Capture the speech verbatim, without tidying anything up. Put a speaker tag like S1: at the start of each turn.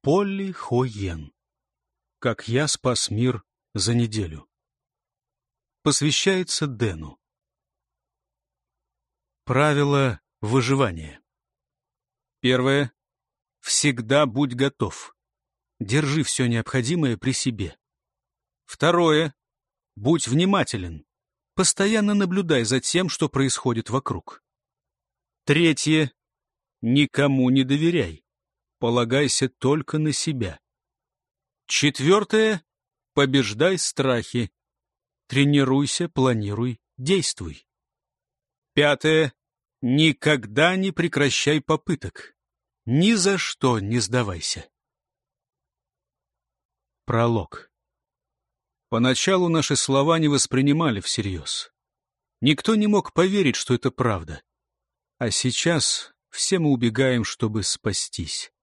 S1: Полли Хо Йен. Как я спас мир за неделю. Посвящается Дэну. Правила выживания. Первое. Всегда будь готов. Держи все необходимое при себе. Второе. Будь внимателен. Постоянно наблюдай за тем, что происходит вокруг. Третье. Никому не доверяй. Полагайся только на себя. Четвертое. Побеждай страхи. Тренируйся, планируй, действуй. Пятое. Никогда не прекращай попыток. Ни за что не сдавайся. Пролог. Поначалу наши слова не воспринимали всерьез. Никто не мог поверить, что это правда. А сейчас все мы убегаем, чтобы спастись.